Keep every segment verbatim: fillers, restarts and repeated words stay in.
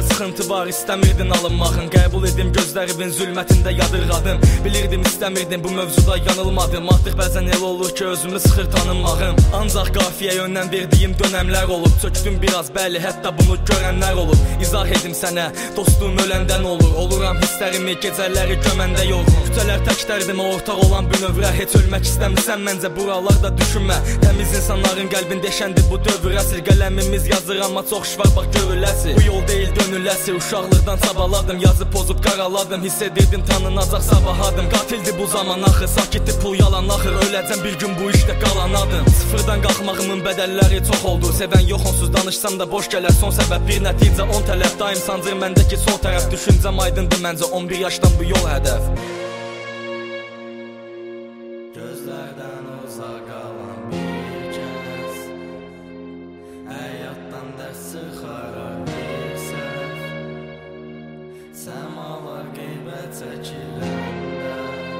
sıxıntı var, istəmirdin alınmağın. Qəbul edim gözlərimin zülmətində yadırğadım. Bilirdim istəmirdim bu mövzuda yanılmadım. Artıq bəzən elə olur ki özümü sıxır tanınmağım. Ancaq qafiyə yöndən verdiyim dönəmlər olub. Çöktüm biraz, bəli, hətta bunu görənlər olub. İzah edim sənə, dostum öləndən olur. Oluram hisslərimi gecələri göməndə yorğun. Küçələr tək dərdimə ortaq olan bir növrə. Heç ölmək istəmirsən məncə buralarda düşünmə. Təmiz insanların qəlbində şəndir bu dövr əsr. Qələmimiz yazır amma çox iş var bax görüləsi. Bu yol deyil dönüləsi. Uşaqlıqdan çabaladım, yazıb pozub qaraladım. Hiss edirdim tanınacaq sabahadım. Qatildi bu zaman axı, sakitdi pul yalan axır. Öləcəm bir gün bu işdə qalan adım. Sıfırdan qalxmağımın bədəlləri çox oldu. Sevən yox onsuz danışsam da boş gələr. Son səbəb bir nəticə on tələb. Daim sancır məndəki son tərəf. Düşüncəm aydındır məncə on bir yaşdan bu yol hədəf. Gözlərdən uzaq qalan bir kəs, həyatdan dərs çıxaraq bir səhv, səmalar qeybət çəkiləndə,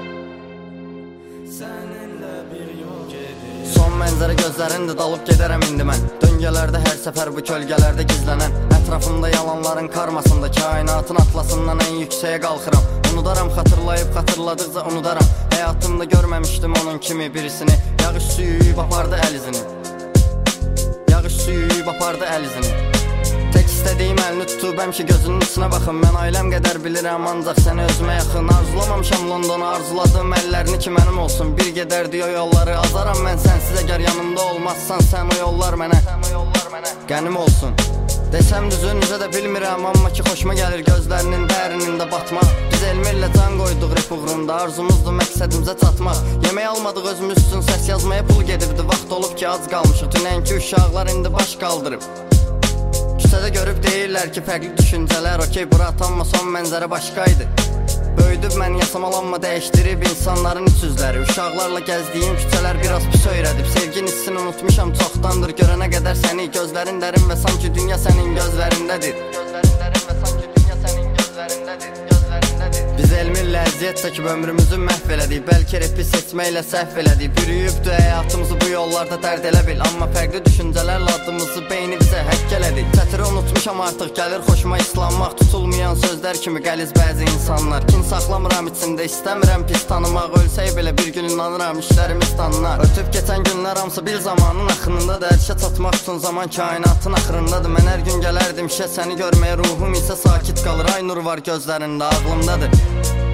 səninlə bir yol gedir. Son mənzərə gözlərində dalıb gedərəm indi mən. Döngələrdə hər səfər bu kölgələrdə gizlənən. Ətrafımda yalanların karmasında, kainatın atlasından ən yüksəyə qalxıram. Unudaram, xatırlayıb xatırladıqca unudaram. Həyatımda görməmişdim onun kimi birisini. Yağış suyu yuyub apardı əl izini. Yağış suyu yuyub apardı əl izini. Tək istədiyim əlini tutub həmişə gözünün içinə baxın. Mən ailəm qədər bilirəm ancaq səni özümə yaxın. Arzulamamışam Londonu, arzuladığım əllərini ki mənim olsun. Bir gedərdi o yolları azaram mən sənsiz. Əgər yanımda olmazsan sən o yollar mənə qənim olsun. Desəm düzün üzə də bilmirəm amma ki xoşuma gəlir gözlərinin dərinində batma. Biz elmirlə can qoyduq rep uğrunda, arzumuzdur məqsədimizə çatmaq. Yemək almadıq özümüz üçün, səs yazmaya pul gedibdi. Vaxt olub ki ac qalmışıq, dünənki uşaqlar indi baş qaldırıb. Küçədə görüb deyirlər ki fərqli düşüncələr, okey bura atanma son mənzərə başqaydı. Böyüdüb mən yasamalanma dəyişdirib insanların iç üzləri. Uşaqlarla gəzdiyim küçələr biraz pis öyrədib. Sevgin hissini unutmuşam çoxdandır, görənə qədər səni. Gözlərin dərin və sanki dünya sənin gözlərindədir. Gözlərin dərin və sanki dünya sənin gözlərindədir. Biz elmirlə əziyyət çəkib ömrümüzü məhv elədik. Bəlkə repi seçməklə səhv elədik. Bürüyübdü həyatımızı bu yollarda dərd elə bil. Amma fərqli düşüncələrlə adımızı beyni bizə həkk elədik. Çətiri unutmuşam artıq, gəlir xoşuma islanmaq. Tutulmayan sözlər kimi qəliz bəzi insanlar. Kin saxlamıram içində, istəmirəm pis tanımaq. Ölsək belə bir gün inanıram işlərimiz tanınar. Ötüb keçən günlər hamısı bir zamanın axınında da ərişə çatmaq üçün zaman kainatın axırındadır. Mən hər gün gələrdim işə səni görməyə, ruhum isə sakit qalır. Ay nur var gözlərində, ağlımdadır.